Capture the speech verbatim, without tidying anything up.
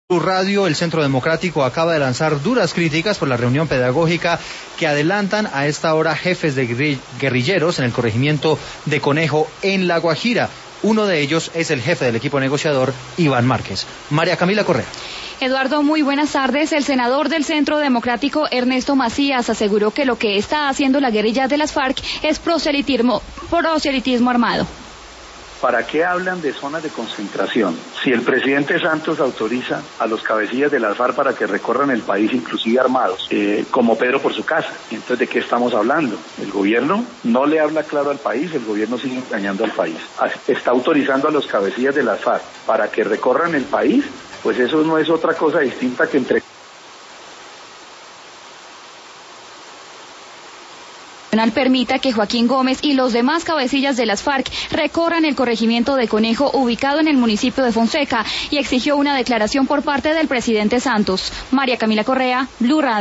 Blue Radio, el Centro Democrático acaba de lanzar duras críticas por la reunión pedagógica que adelantan a esta hora jefes de guerrilleros en el corregimiento de Conejo en La Guajira. Uno de ellos es el jefe del equipo negociador, Iván Márquez. María Camila Correa. Eduardo, muy buenas tardes. El senador del Centro Democrático, Ernesto Macías, aseguró que lo que está haciendo la guerrilla de las FARC es proselitismo, proselitismo armado. ¿Para qué hablan de zonas de concentración? Si el presidente Santos autoriza a los cabecillas de las FARC para que recorran el país, inclusive armados, eh, como Pedro por su casa, entonces ¿de qué estamos hablando? El gobierno no le habla claro al país, el gobierno sigue engañando al país. Está autorizando a los cabecillas de las FARC para que recorran el país, pues eso no es otra cosa distinta que entre... permita que Joaquín Gómez y los demás cabecillas de las FARC recorran el corregimiento de Conejo ubicado en el municipio de Fonseca y exigió una declaración por parte del presidente Santos. María Camila Correa, Blue Radio.